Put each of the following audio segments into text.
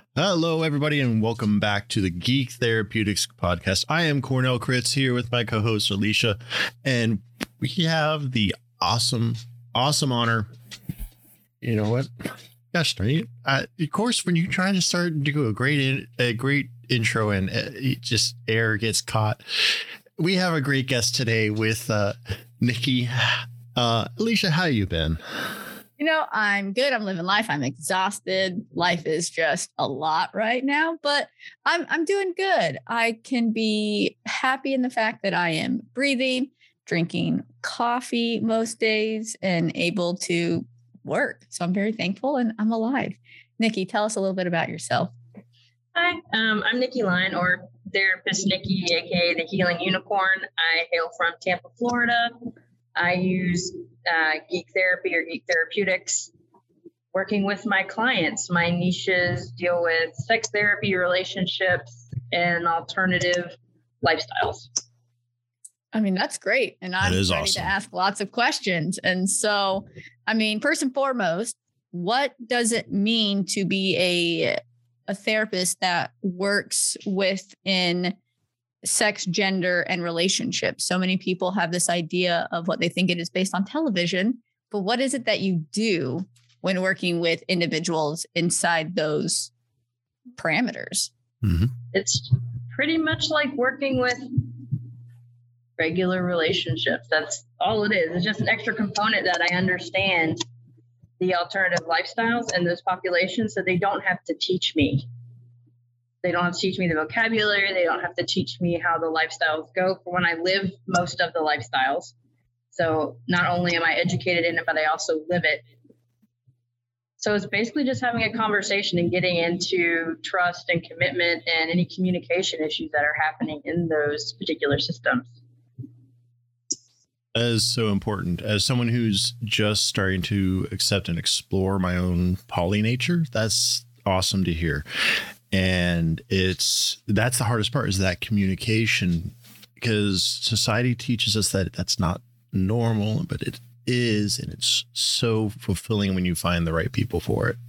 Hello, everybody, and welcome back to the Geek Therapeutics podcast. I am Cornell Kritz here with my co-host Alicia, and we have the awesome honor. You know what? Gosh darn it! Of course, when you try to start to do a great intro and it just air gets caught, we have a great guest today with Nikki. Alicia, how you been? You know, I'm good. I'm living life. I'm exhausted. Life is just a lot right now, but I'm doing good. I can be happy in the fact that I am breathing, drinking coffee most days, and able to work. So I'm very thankful and I'm alive. Nikki, tell us a little bit about yourself. Hi, I'm Nikki Line, or Therapist Nikki, aka the Healing Unicorn. I hail from Tampa, Florida. I use geek therapy or geek therapeutics working with my clients. My niches deal with sex therapy, relationships, and alternative lifestyles. I mean, that's great. And I'm ready awesome to ask lots of questions. And so, I mean, first and foremost, what does it mean to be a therapist that works within sex, gender, and relationships? So many people have this idea of what they think it is based on television, but what is it that you do when working with individuals inside those parameters? Mm-hmm. It's pretty much like working with regular relationships. That's all it is. It's just an extra component that I understand the alternative lifestyles and those populations, so they don't have to teach me. They don't have to teach me the vocabulary. They don't have to teach me how the lifestyles go for when I live most of the lifestyles. So not only am I educated in it, but I also live it. So it's basically just having a conversation and getting into trust and commitment and any communication issues that are happening in those particular systems. That is so important. As someone who's just starting to accept and explore my own poly nature, that's awesome to hear. And that's the hardest part, is that communication, because society teaches us that that's not normal, but it is. And it's so fulfilling when you find the right people for it.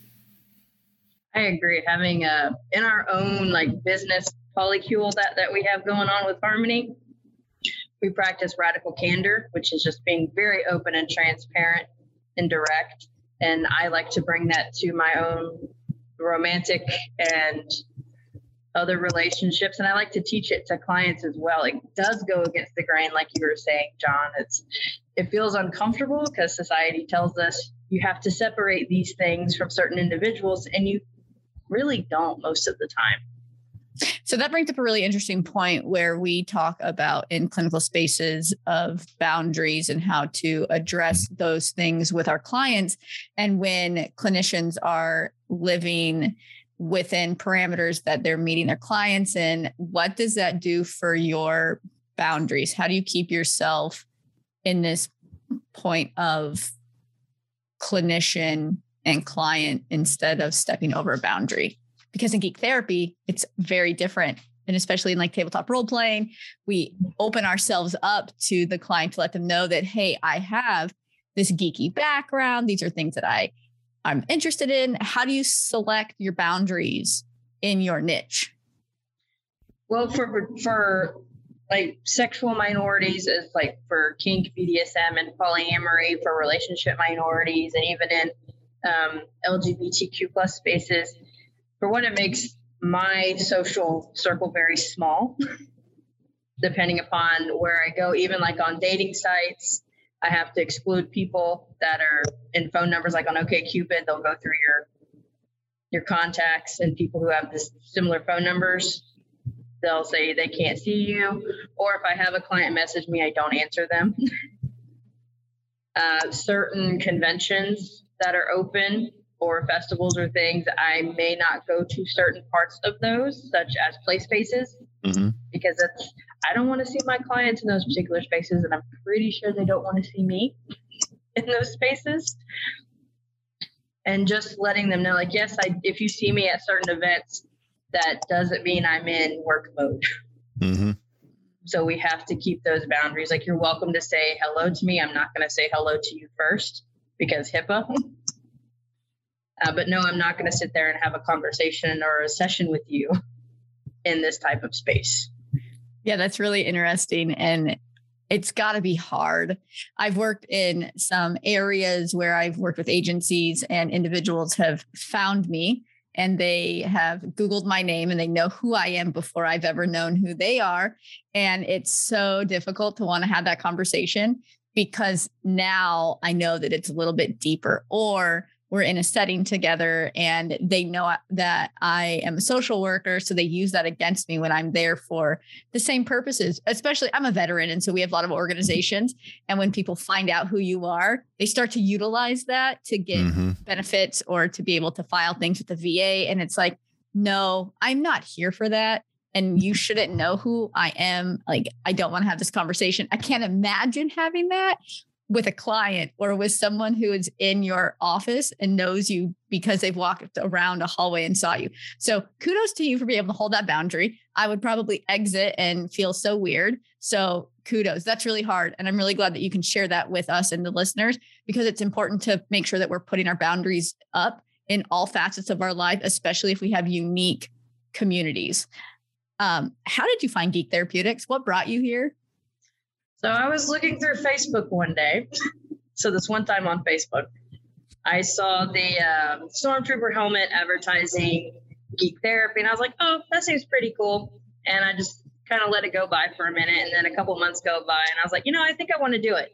I agree. Having in our own business polycule that we have going on with Harmony, we practice radical candor, which is just being very open and transparent and direct. And I like to bring that to my own romantic and other relationships, and I like to teach it to clients as well. It does go against the grain, like you were saying, John. It feels uncomfortable because society tells us you have to separate these things from certain individuals, and you really don't most of the time. So that brings up a really interesting point where we talk about in clinical spaces of boundaries and how to address those things with our clients. And when clinicians are living within parameters that they're meeting their clients in, what does that do for your boundaries? How do you keep yourself in this point of clinician and client instead of stepping over a boundary? Because in geek therapy, it's very different. And especially in tabletop role playing, we open ourselves up to the client to let them know that, hey, I have this geeky background. These are things that I'm interested in. How do you select your boundaries in your niche? Well, for sexual minorities, is for kink, BDSM, and polyamory, for relationship minorities, and even in LGBTQ plus spaces. For one, it makes my social circle very small, depending upon where I go. Even on dating sites, I have to exclude people that are in phone numbers, on OkCupid. They'll go through your contacts, and people who have this similar phone numbers, they'll say they can't see you. Or if I have a client message me, I don't answer them. Certain conventions that are open, or festivals or things, I may not go to certain parts of those, such as play spaces, because I don't want to see my clients in those particular spaces, and I'm pretty sure they don't want to see me in those spaces. And just letting them know, yes, if you see me at certain events, that doesn't mean I'm in work mode. Mm-hmm. So we have to keep those boundaries. You're welcome to say hello to me. I'm not going to say hello to you first, because HIPAA. But no, I'm not going to sit there and have a conversation or a session with you in this type of space. Yeah, that's really interesting. And it's got to be hard. I've worked in some areas where I've worked with agencies and individuals have found me and they have Googled my name and they know who I am before I've ever known who they are. And it's so difficult to want to have that conversation because now I know that it's a little bit deeper, or we're in a setting together and they know that I am a social worker. So they use that against me when I'm there for the same purposes, especially I'm a veteran. And so we have a lot of organizations. And when people find out who you are, they start to utilize that to get benefits or to be able to file things with the VA. And it's like, no, I'm not here for that. And you shouldn't know who I am. Like, I don't want to have this conversation. I can't imagine having that with a client or with someone who is in your office and knows you because they've walked around a hallway and saw you. So kudos to you for being able to hold that boundary. I would probably exit and feel so weird. So kudos. That's really hard. And I'm really glad that you can share that with us and the listeners, because it's important to make sure that we're putting our boundaries up in all facets of our life, especially if we have unique communities. How did you find Geek Therapeutics? What brought you here? So I was looking through Facebook one day. So this one time on Facebook, I saw the Stormtrooper helmet advertising Geek Therapy. And I was like, oh, that seems pretty cool. And I just kind of let it go by for a minute. And then a couple months go by and I was like, I think I want to do it.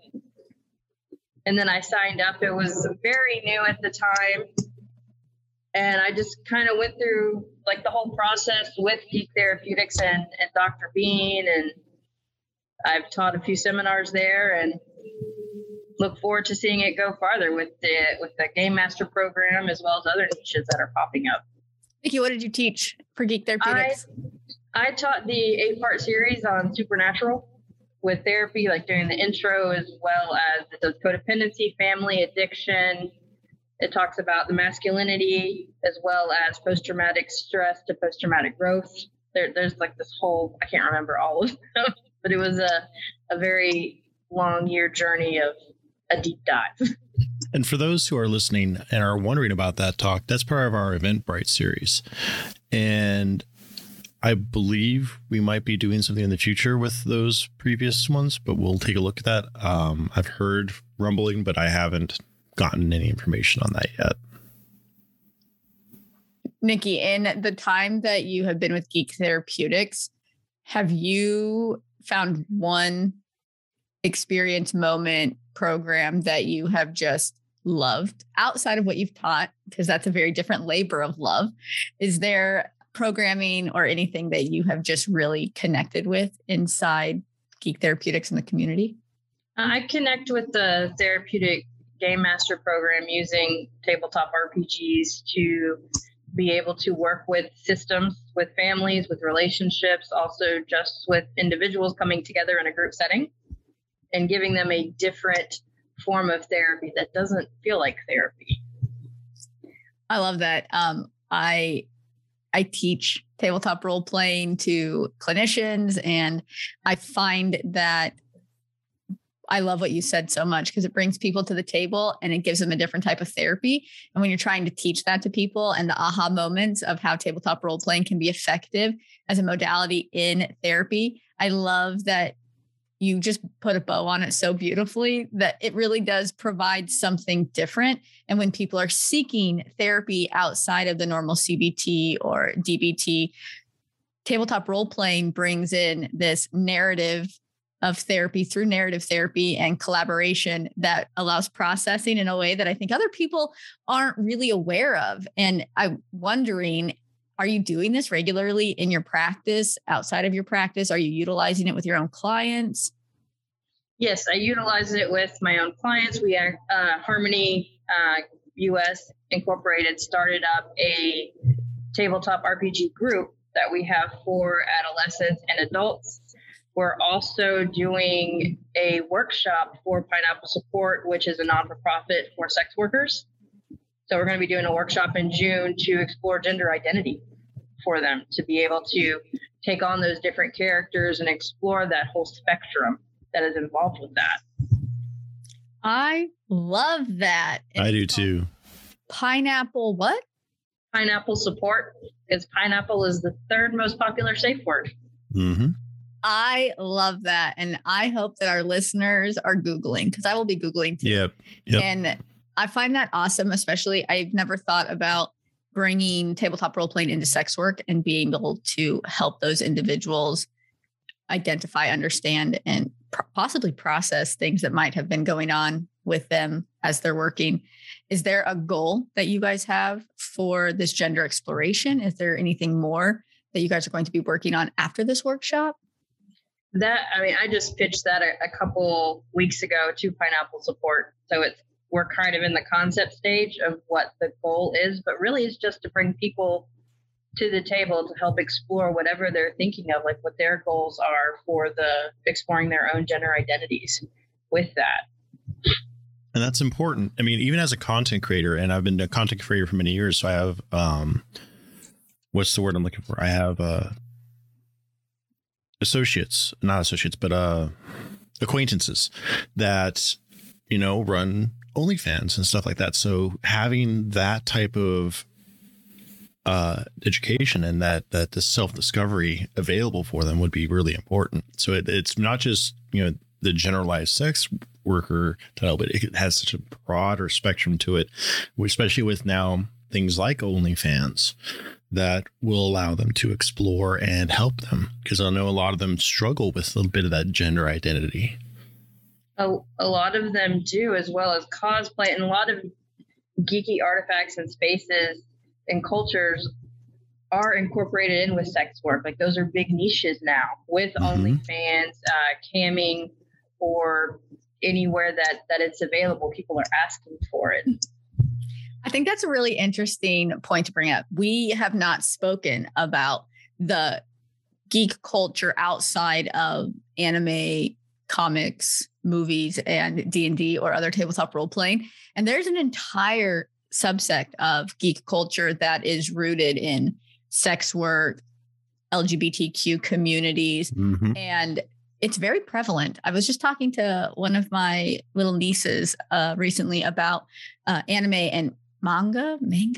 And then I signed up. It was very new at the time. And I just kind of went through like the whole process with Geek Therapeutics and Dr. Bean, and I've taught a few seminars there and look forward to seeing it go farther with the Game Master program, as well as other niches that are popping up. Vicki, what did you teach for Geek Therapeutics? I taught the 8-part series on Supernatural with therapy, like during the intro, as well as it does codependency, family, addiction. It talks about the masculinity, as well as post-traumatic stress to post-traumatic growth. There's like this whole, I can't remember all of them. But it was a very long year journey of a deep dive. And for those who are listening and are wondering about that talk, that's part of our Eventbrite series. And I believe we might be doing something in the future with those previous ones, but we'll take a look at that. I've heard rumbling, but I haven't gotten any information on that yet. Nikki, in the time that you have been with Geek Therapeutics, have you found one experience, moment, program that you have just loved outside of what you've taught? Because that's a very different labor of love. Is there programming or anything that you have just really connected with inside Geek Therapeutics in the community? I connect with the therapeutic Game Master program using tabletop RPGs to be able to work with systems, with families, with relationships, also just with individuals coming together in a group setting and giving them a different form of therapy that doesn't feel like therapy. I love that. I teach tabletop role playing to clinicians, and I find that I love what you said so much because it brings people to the table and it gives them a different type of therapy. And when you're trying to teach that to people and the aha moments of how tabletop role playing can be effective as a modality in therapy, I love that you just put a bow on it so beautifully that it really does provide something different. And when people are seeking therapy outside of the normal CBT or DBT, tabletop role playing brings in this narrative of therapy through narrative therapy and collaboration that allows processing in a way that I think other people aren't really aware of. And I'm wondering, are you doing this regularly in your practice, outside of your practice? Are you utilizing it with your own clients? Yes, I utilize it with my own clients. We are Harmony US Incorporated started up a tabletop RPG group that we have for adolescents and adults. We're also doing a workshop for Pineapple Support, which is a non-for-profit for sex workers. So we're going to be doing a workshop in June to explore gender identity for them, to be able to take on those different characters and explore that whole spectrum that is involved with that. I love that. I do too. Pineapple what? Pineapple support, because pineapple is the third most popular safe word. Mm-hmm. I love that. And I hope that our listeners are Googling, because I will be Googling too. Yep. And I find that awesome, especially I've never thought about bringing tabletop role playing into sex work and being able to help those individuals identify, understand, and possibly process things that might have been going on with them as they're working. Is there a goal that you guys have for this gender exploration? Is there anything more that you guys are going to be working on after this workshop? I just pitched that a couple weeks ago to Pineapple Support. So we're kind of in the concept stage of what the goal is, but really it's just to bring people to the table to help explore whatever they're thinking of, like what their goals are for exploring their own gender identities with that. And that's important. I mean, even as a content creator, and I've been a content creator for many years, so I have, what's the word I'm looking for? I have acquaintances that, run OnlyFans and stuff like that. So having that type of education and that the self-discovery available for them would be really important. So it's not just, the generalized sex worker title, but it has such a broader spectrum to it, especially with now things like OnlyFans that will allow them to explore and help them, because I know a lot of them struggle with a little bit of that gender identity. A lot of them do, as well as cosplay, and a lot of geeky artifacts and spaces and cultures are incorporated in with sex work. Like those are big niches now with OnlyFans, camming, or anywhere that it's available. People are asking for it. I think that's a really interesting point to bring up. We have not spoken about the geek culture outside of anime, comics, movies, and D&D or other tabletop role playing. And there's an entire subsect of geek culture that is rooted in sex work, LGBTQ communities, and it's very prevalent. I was just talking to one of my little nieces recently about anime and manga,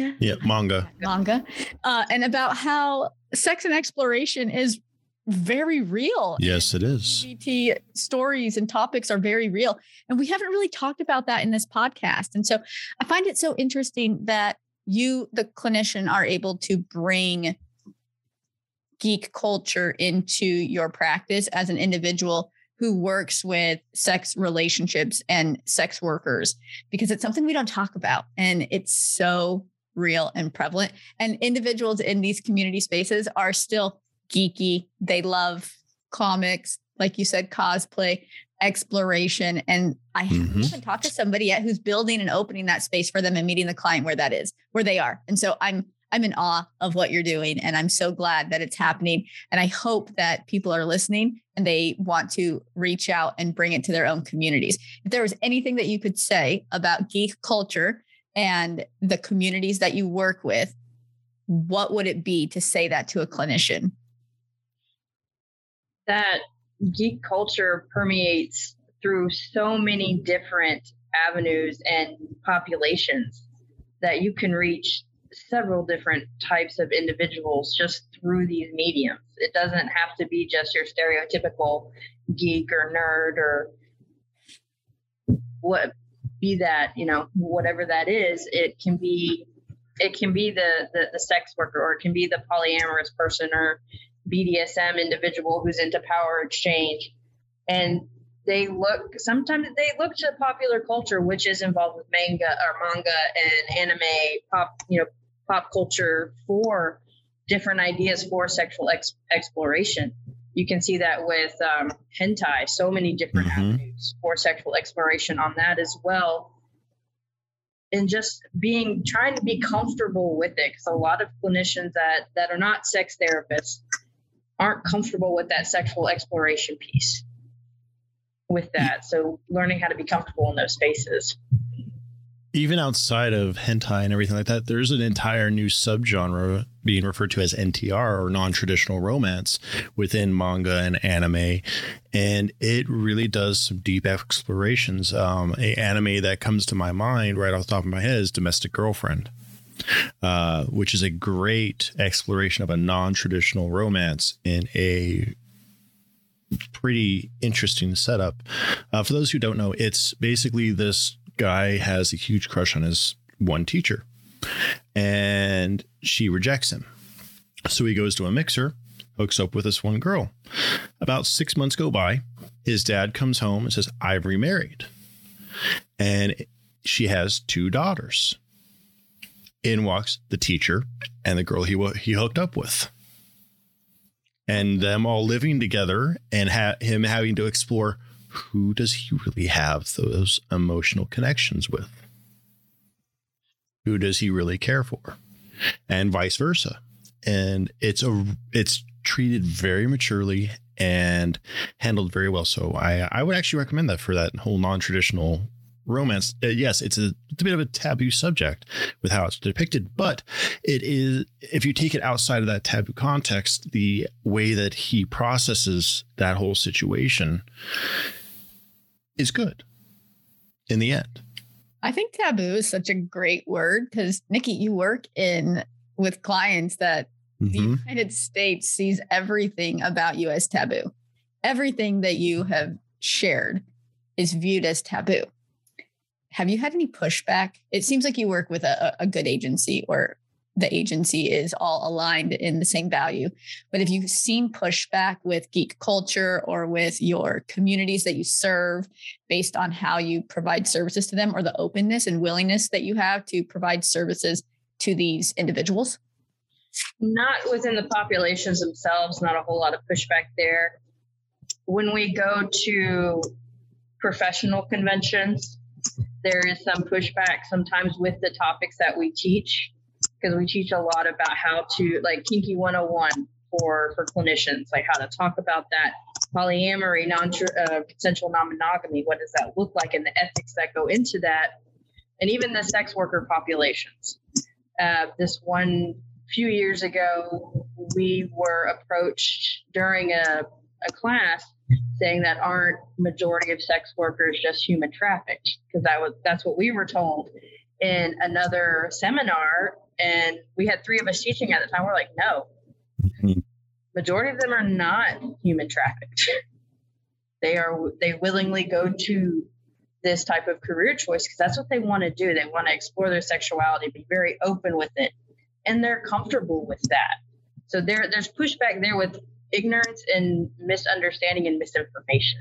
and about how sex and exploration is very real. Yes, it is. LGBT stories and topics are very real. And we haven't really talked about that in this podcast. And so I find it so interesting that you, the clinician, are able to bring geek culture into your practice as an individual who works with sex relationships and sex workers, because it's something we don't talk about. And it's so real and prevalent. And individuals in these community spaces are still geeky. They love comics, like you said, cosplay, exploration. And I haven't talked to somebody yet who's building and opening that space for them and meeting the client where they are. And so I'm in awe of what you're doing. And I'm so glad that it's happening. And I hope that people are listening and they want to reach out and bring it to their own communities. If there was anything that you could say about geek culture and the communities that you work with, what would it be to say that to a clinician? That geek culture permeates through so many different avenues and populations that you can reach several different types of individuals just through these mediums. It doesn't have to be just your stereotypical geek or nerd or whatever that is. It can be the sex worker, or it can be the polyamorous person or BDSM individual who's into power exchange. And sometimes they look to popular culture, which is involved with manga and anime, pop culture for different ideas for sexual exploration. You can see that with hentai, so many different avenues for sexual exploration on that as well. And just trying to be comfortable with it, because a lot of clinicians that are not sex therapists aren't comfortable with that sexual exploration piece with that. So learning how to be comfortable in those spaces. even outside of hentai and everything like that, there's an entire new subgenre being referred to as NTR, or non-traditional romance, within manga and anime. And it really does some deep explorations. A anime that comes to my mind right off the top of my head is Domestic Girlfriend, which is a great exploration of a non-traditional romance in a pretty interesting setup. For those who don't know, it's basically this guy has a huge crush on his one teacher, and she rejects him. So he goes to a mixer, hooks up with this one girl. About 6 months go by. His dad comes home and says, I've remarried. And she has 2 daughters. In walks the teacher and the girl he hooked up with. And them all living together, and him having to explore, who does he really have those emotional connections with? Who does he really care for? And vice versa. And it's treated very maturely and handled very well. So I would actually recommend that for that whole non-traditional romance. Yes, it's a bit of a taboo subject with how it's depicted, but it is, if you take it outside of that taboo context, the way that he processes that whole situation is good in the end. I think taboo is such a great word because, Nikki, you work with clients that the United States sees everything about you as taboo. Everything that you have shared is viewed as taboo. Have you had any pushback? It seems like you work with a good agency, or the agency is all aligned in the same value. But have you seen pushback with geek culture or with your communities that you serve based on how you provide services to them, or the openness and willingness that you have to provide services to these individuals? Not within the populations themselves, not a whole lot of pushback there. When we go to professional conventions, there is some pushback sometimes with the topics that we teach, because we teach a lot about how to, like Kinky 101 for clinicians, like how to talk about that, polyamory, consensual non-monogamy, what does that look like, and the ethics that go into that, and even the sex worker populations. This one few years ago, we were approached during a class saying that aren't majority of sex workers just human trafficked, because that's what we were told in another seminar. And we had 3 of us teaching at the time. We're like, no, majority of them are not human trafficked. They willingly go to this type of career choice because that's what they want to do. They want to explore their sexuality, be very open with it, and they're comfortable with that. So there's pushback there with ignorance and misunderstanding and misinformation.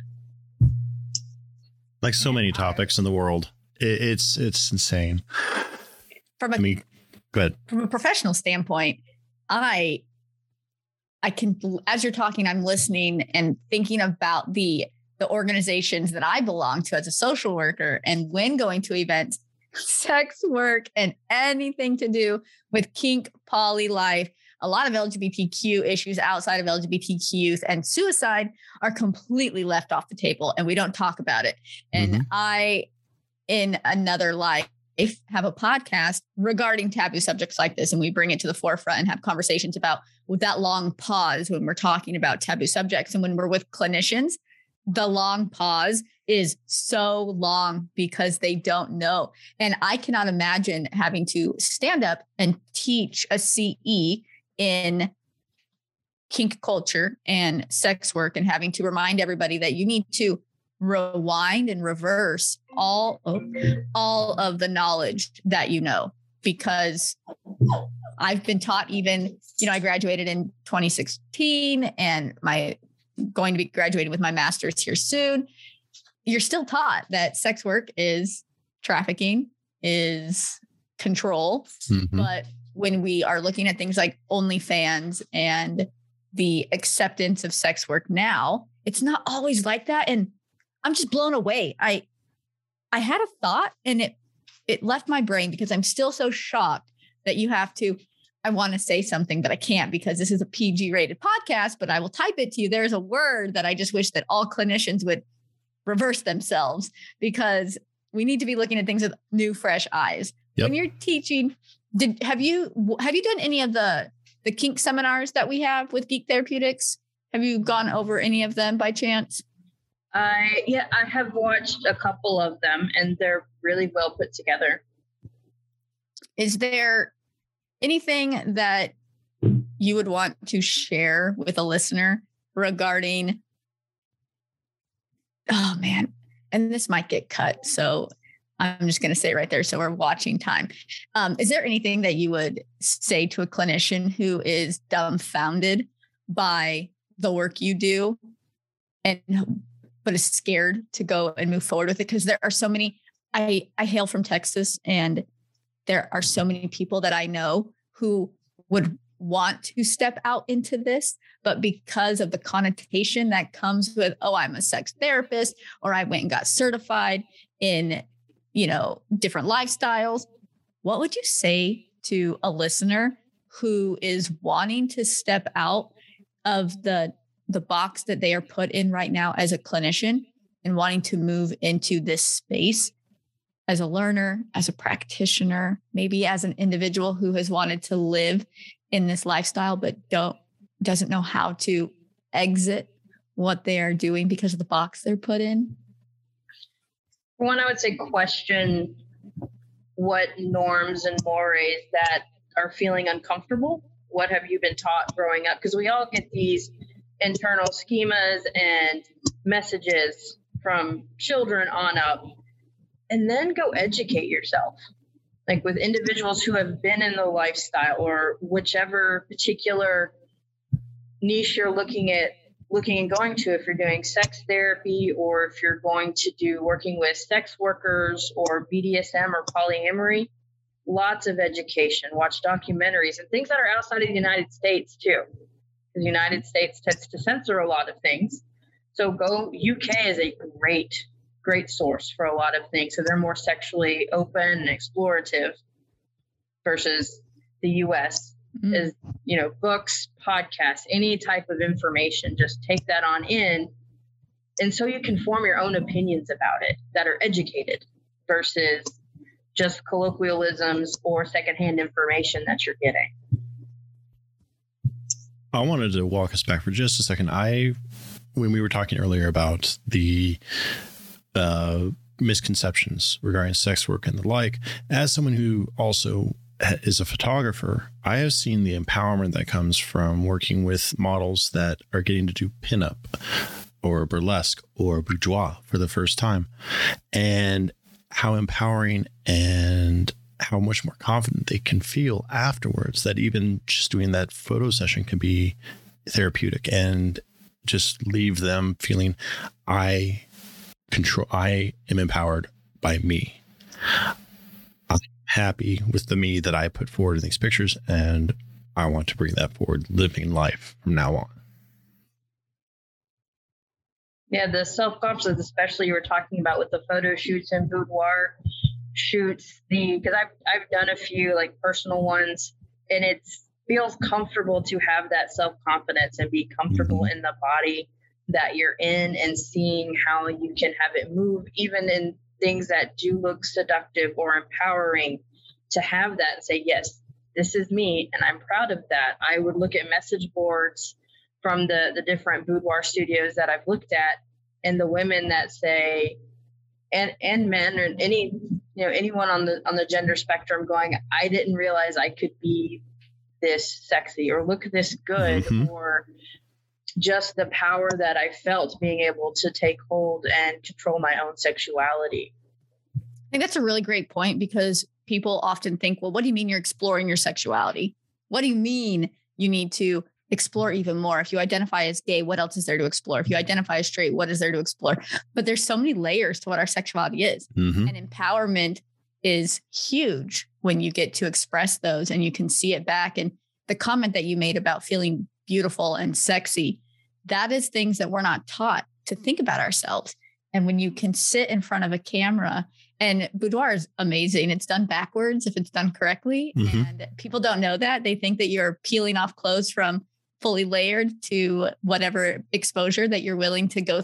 Like so many topics in the world, it's insane. Go ahead. From a professional standpoint, I can, as you're talking, I'm listening and thinking about the organizations that I belong to as a social worker, and when going to events, sex work and anything to do with kink, poly life, a lot of LGBTQ issues outside of LGBTQ youth, and suicide are completely left off the table, and we don't talk about it. And I, in another life, have a podcast regarding taboo subjects like this, and we bring it to the forefront and have conversations about with that long pause when we're talking about taboo subjects. And when we're with clinicians, the long pause is so long because they don't know. And I cannot imagine having to stand up and teach a CE in kink culture and sex work and having to remind everybody that you need to rewind and reverse all of the knowledge that you know, because I've been taught, even, I graduated in 2016 and going to be graduating with my master's here soon. You're still taught that sex work is trafficking, is control. But when we are looking at things like OnlyFans and the acceptance of sex work now, it's not always like that. And I'm just blown away. I had a thought and it left my brain because I'm still so shocked that you have to, I want to say something, but I can't because this is a PG rated podcast, but I will type it to you. There's a word that I just wish that all clinicians would reverse themselves, because we need to be looking at things with new, fresh eyes. Yep. When you're teaching, have you done any of the kink seminars that we have with Geek Therapeutics? Have you gone over any of them by chance? I have watched a couple of them, and they're really well put together. Is there anything that you would want to share with a listener regarding, oh man, and this might get cut, so I'm just going to say it right there, so we're watching time. Is there anything that you would say to a clinician who is dumbfounded by the work you do but is scared to go and move forward with it? Because there are so many, I hail from Texas, and there are so many people that I know who would want to step out into this, but because of the connotation that comes with, oh, I'm a sex therapist, or I went and got certified in, different lifestyles. What would you say to a listener who is wanting to step out of the box that they are put in right now as a clinician and wanting to move into this space as a learner, as a practitioner, maybe as an individual who has wanted to live in this lifestyle, but doesn't know how to exit what they are doing because of the box they're put in? One, I would say question what norms and mores that are feeling uncomfortable. What have you been taught growing up? Because we all get these internal schemas and messages from children on up, and then go educate yourself. Like with individuals who have been in the lifestyle or whichever particular niche you're looking and going to, if you're doing sex therapy or if you're going to do working with sex workers or BDSM or polyamory, lots of education, watch documentaries and things that are outside of the United States too. The United States tends to censor a lot of things. So UK is a great source for a lot of things. So they're more sexually open and explorative versus the US is, books, podcasts, any type of information, just take that on in. And so you can form your own opinions about it that are educated versus just colloquialisms or secondhand information that you're getting. I wanted to walk us back for just a second. When we were talking earlier about the misconceptions regarding sex work and the like, as someone who also is a photographer, I have seen the empowerment that comes from working with models that are getting to do pinup or burlesque or boudoir for the first time, and how empowering and how much more confident they can feel afterwards, that even just doing that photo session can be therapeutic and just leave them feeling I am empowered by me. I'm happy with the me that I put forward in these pictures, and I want to bring that forward, living life from now on. Yeah, the self-confidence, especially you were talking about with the photo shoots and boudoir shoots, because I've done a few like personal ones, and it feels comfortable to have that self-confidence and be comfortable in the body that you're in, and seeing how you can have it move even in things that do look seductive or empowering, to have that and say, yes, this is me and I'm proud of that. I would look at message boards from the different boudoir studios that I've looked at, and the women that say, and men, or anyone on the gender spectrum going, I didn't realize I could be this sexy or look this good, or just the power that I felt being able to take hold and control my own sexuality. I think that's a really great point, because people often think, well, what do you mean you're exploring your sexuality? What do you mean you need to explore even more? If you identify as gay, what else is there to explore? If you identify as straight, what is there to explore? But there's so many layers to what our sexuality is. And empowerment is huge when you get to express those and you can see it back. And the comment that you made about feeling beautiful and sexy, that is things that we're not taught to think about ourselves. And when you can sit in front of a camera, and boudoir is amazing. It's done backwards if it's done correctly. And people don't know that. They think that you're peeling off clothes from fully layered to whatever exposure that you're willing to go through.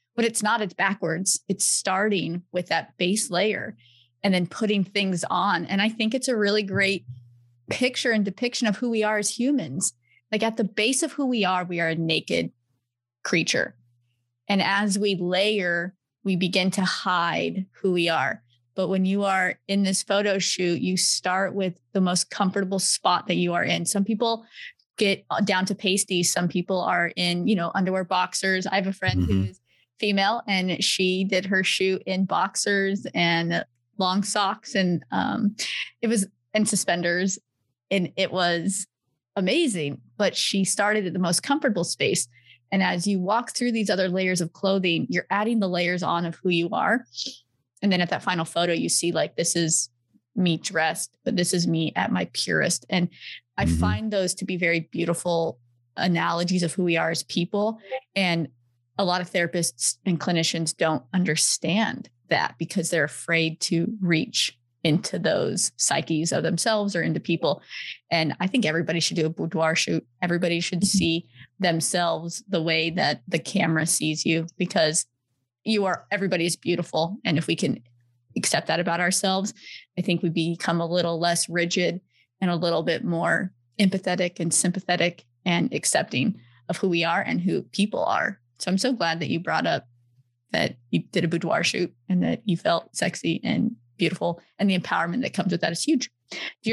but it's not, it's backwards. It's starting with that base layer and then putting things on. And I think it's a really great picture and depiction of who we are as humans. Like at the base of who we are a naked creature. And as we layer, we begin to hide who we are. But when you are in this photo shoot, you start with the most comfortable spot that you are in. Some people get down to pasties. Some people are in, underwear, boxers. I have a friend who's female and she did her shoot in boxers and long socks and suspenders. And it was amazing, but she started at the most comfortable space. And as you walk through these other layers of clothing, you're adding the layers on of who you are. And then at that final photo, you see like, this is me dressed, but this is me at my purest. And I find those to be very beautiful analogies of who we are as people. And a lot of therapists and clinicians don't understand that because they're afraid to reach into those psyches of themselves or into people. And I think everybody should do a boudoir shoot. Everybody should see themselves the way that the camera sees you, because everybody is beautiful. And if we can accept that about ourselves, I think we become a little less rigid and a little bit more empathetic and sympathetic and accepting of who we are and who people are. So I'm so glad that you brought up that you did a boudoir shoot and that you felt sexy and beautiful, and the empowerment that comes with that is huge. Do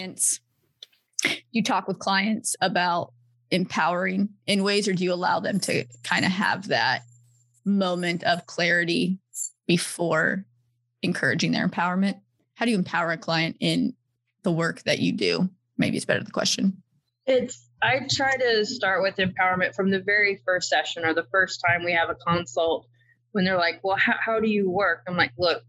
you talk with clients about empowering in ways, or do you allow them to kind of have that moment of clarity before encouraging their empowerment? How do you empower a client in the work that you do? Maybe it's better the question. I try to start with empowerment from the very first session or the first time we have a consult, when they're like, well, how do you work? I'm like, look,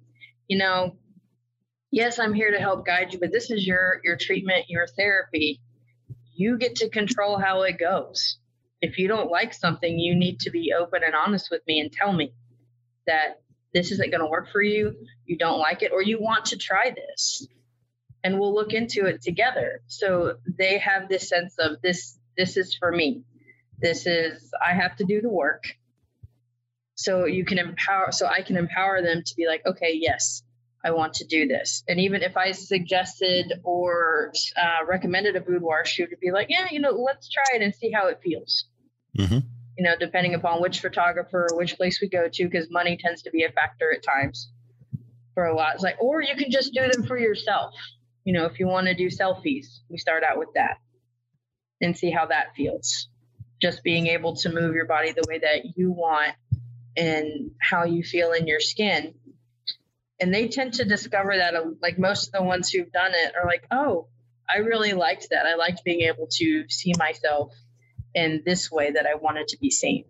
yes, I'm here to help guide you, but this is your treatment, your therapy. You get to control how it goes. If you don't like something, you need to be open and honest with me and tell me that this isn't going to work for you, you don't like it, or you want to try this. And we'll look into it together. So they have this sense of this is for me. I have to do the work. So I can empower them to be like, okay, yes, I want to do this. And even if I suggested or recommended a boudoir shoot, to be like, yeah, let's try it and see how it feels. Depending upon which photographer or which place we go to, because money tends to be a factor at times for a lot. It's like, or you can just do them for yourself. If you want to do selfies, we start out with that and see how that feels. Just being able to move your body the way that you want and how you feel in your skin. And they tend to discover that, like most of the ones who've done it are like, oh, I really liked that. I liked being able to see myself in this way that I wanted to be seen.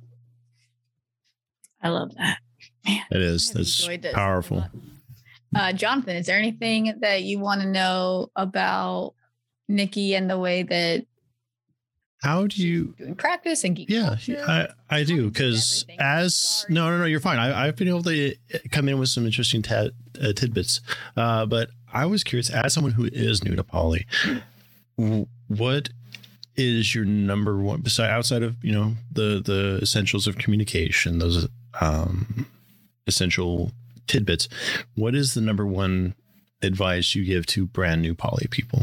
I love that. Man, it is. That's powerful. Jonathan, is there anything that you want to know about Nikki and the way that how do you doing practice and geek culture? I do, because no, you're fine. I've been able to come in with some interesting tidbits, but I was curious, as someone who is new to poly, what is your number one, outside of the essentials of communication, those essential tidbits, what is the number one advice you give to brand new poly people?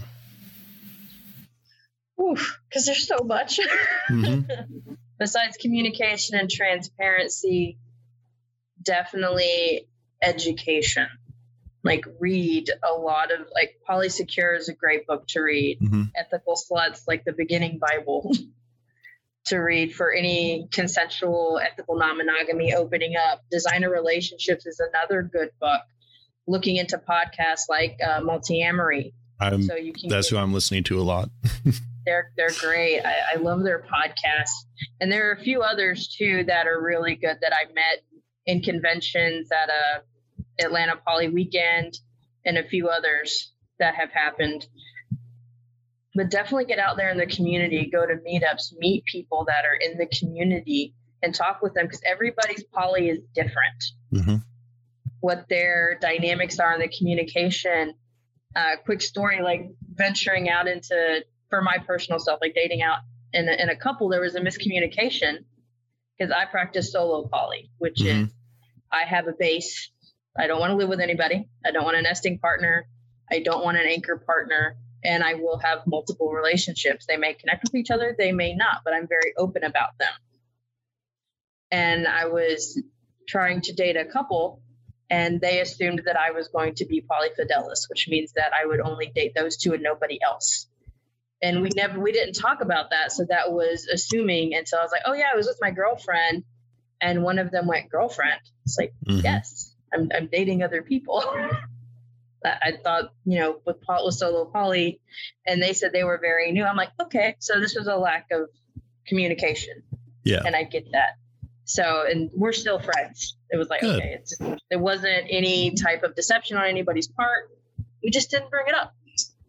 Because there's so much. Besides communication and transparency, definitely education. Like, read a lot of, like, Polysecure is a great book to read. Ethical Sluts, like the beginning Bible to read for any consensual, ethical non-monogamy opening up. Designer Relationships is another good book. Looking into podcasts like Multi-Amory. That's who I'm listening to a lot. They're great. I love their podcasts. And there are a few others too that are really good that I met in conventions at Atlanta Poly Weekend and a few others that have happened. But definitely get out there in the community, go to meetups, meet people that are in the community and talk with them, because everybody's poly is different. What their dynamics are in the communication. Quick story, like venturing out into, for my personal self, like dating out in a couple, there was a miscommunication because I practice solo poly, which is I have a base. I don't want to live with anybody. I don't want a nesting partner. I don't want an anchor partner. And I will have multiple relationships. They may connect with each other. They may not, but I'm very open about them. And I was trying to date a couple, and they assumed that I was going to be polyfidelis, which means that I would only date those two and nobody else. And we didn't talk about that. So that was assuming. And so I was like, oh yeah, I was with my girlfriend. And one of them went, girlfriend. It's like, yes, I'm dating other people. I thought, with solo poly, and they said they were very new. I'm like, okay, so this was a lack of communication. Yeah. And I get that. So, and we're still friends. It was like, good. Okay, there wasn't any type of deception on anybody's part. We just didn't bring it up.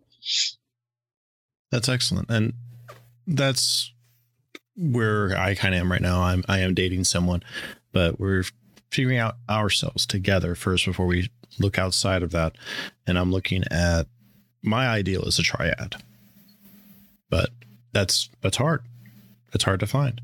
That's excellent. And that's where I kind of am right now. I am dating someone, but we're figuring out ourselves together first before we look outside of that. And I'm looking at, my ideal is a triad, but that's hard. It's hard to find.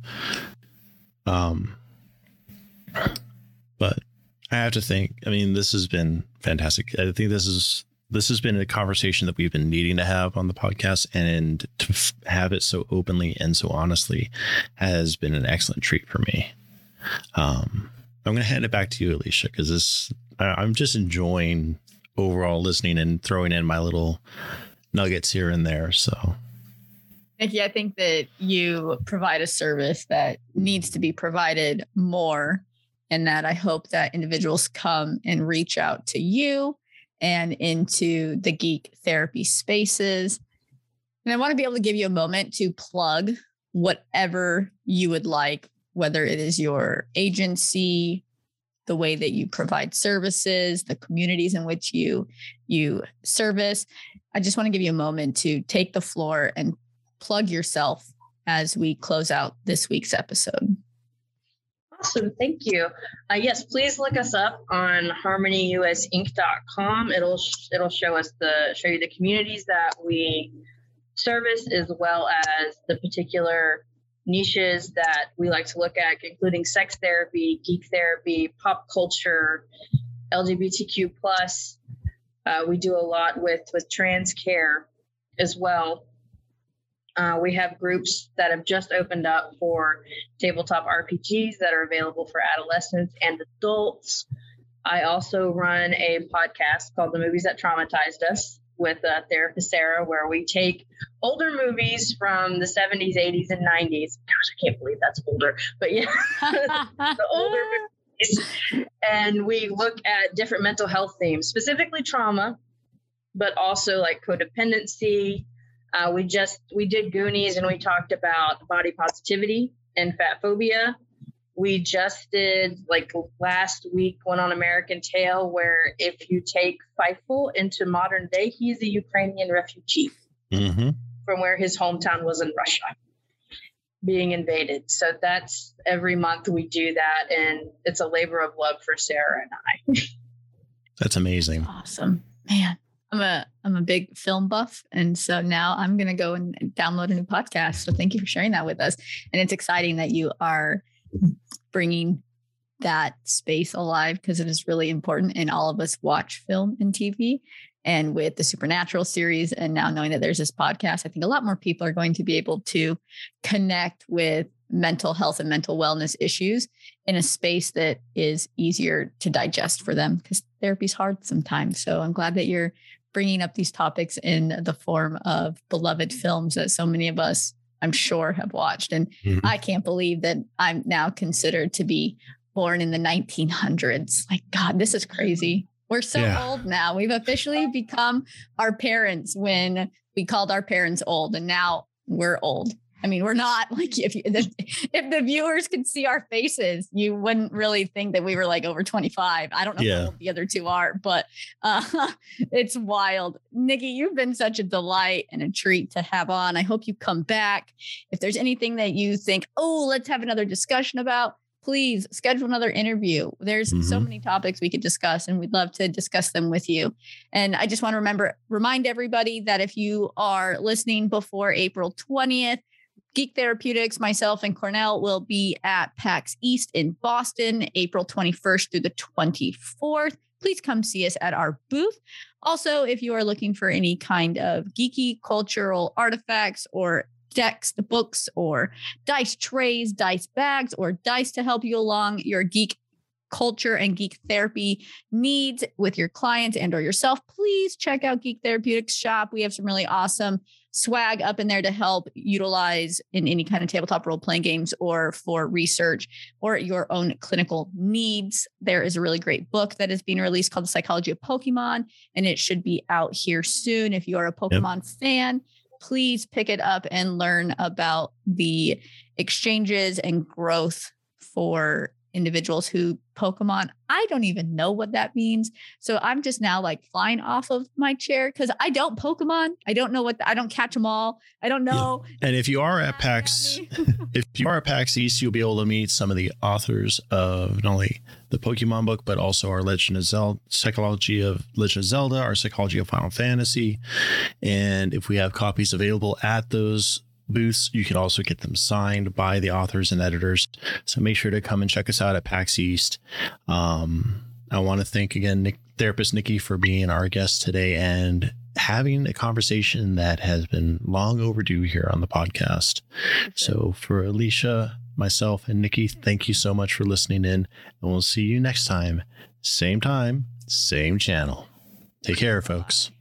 But I have to think, this has been fantastic. I think this has been a conversation that we've been needing to have on the podcast, and to have it so openly and so honestly has been an excellent treat for me. I'm going to hand it back to you, Alicia, because I'm just enjoying overall listening and throwing in my little nuggets here and there. So, Nikki, I think that you provide a service that needs to be provided more, and that I hope that individuals come and reach out to you and into the geek therapy spaces. And I want to be able to give you a moment to plug whatever you would like, whether it is your agency, the way that you provide services, the communities in which you service. I just want to give you a moment to take the floor and plug yourself as we close out this week's episode. Awesome. Thank you. Yes, please look us up on harmonyusinc.com. It'll show you the communities that we service, as well as the particular niches that we like to look at, including sex therapy, geek therapy, pop culture, LGBTQ+. We do a lot with trans care as well. We have groups that have just opened up for tabletop RPGs that are available for adolescents and adults. I also run a podcast called The Movies That Traumatized Us with therapist Sarah, where we take older movies from the 70s, 80s, and 90s. Gosh, I can't believe that's older. But yeah, the older movies. And we look at different mental health themes, specifically trauma, but also like codependency. We did Goonies, and we talked about body positivity and fat phobia. We just did, like last week, one on American Tail, where if you take Fievel into modern day, he's a Ukrainian refugee from where his hometown was in Russia, being invaded. So that's every month we do that, and it's a labor of love for Sarah and I. That's amazing. Awesome, man. I'm a big film buff. And so now I'm going to go and download a new podcast. So thank you for sharing that with us. And it's exciting that you are bringing that space alive, because it is really important. And all of us watch film and TV, and with the Supernatural series, and now knowing that there's this podcast, I think a lot more people are going to be able to connect with mental health and mental wellness issues in a space that is easier to digest for them, because therapy is hard sometimes. So I'm glad that you're bringing up these topics in the form of beloved films that so many of us, I'm sure, have watched. And I can't believe that I'm now considered to be born in the 1900s. Like, God, this is crazy. We're so old now. We've officially become our parents when we called our parents old, and now we're old. I mean, we're not like, if the viewers could see our faces, you wouldn't really think that we were like over 25. I don't know how old the other two are, but it's wild. Nikki, you've been such a delight and a treat to have on. I hope you come back. If there's anything that you think, oh, let's have another discussion about, please schedule another interview. There's so many topics we could discuss, and we'd love to discuss them with you. And I just want to remind everybody that if you are listening before April 20th, Geek Therapeutics, myself and Cornell will be at PAX East in Boston, April 21st through the 24th. Please come see us at our booth. Also, if you are looking for any kind of geeky cultural artifacts or decks, books, or dice trays, dice bags, or dice to help you along your geek culture and geek therapy needs with your clients and or yourself, please check out Geek Therapeutics shop. We have some really awesome swag up in there to help utilize in any kind of tabletop role-playing games or for research or your own clinical needs. There is a really great book that is being released called The Psychology of Pokemon, and it should be out here soon. If you are a Pokemon fan, please pick it up and learn about the exchanges and growth for individuals who Pokemon. I don't even know what that means. So I'm just now like flying off of my chair because I don't Pokemon. I don't know I don't catch them all. I don't know. Yeah. And if you are at PAX, East, you'll be able to meet some of the authors of not only the Pokemon book, but also our Legend of Zelda, Psychology of Legend of Zelda, our Psychology of Final Fantasy. And if we have copies available at those booths, you can also get them signed by the authors and editors. So make sure to come and check us out at PAX East. I want to thank again therapist Nikki for being our guest today and having a conversation that has been long overdue here on the podcast. So for Alicia, myself, and Nikki, thank you so much for listening in, and we'll see you next time. Same channel. Take care, folks.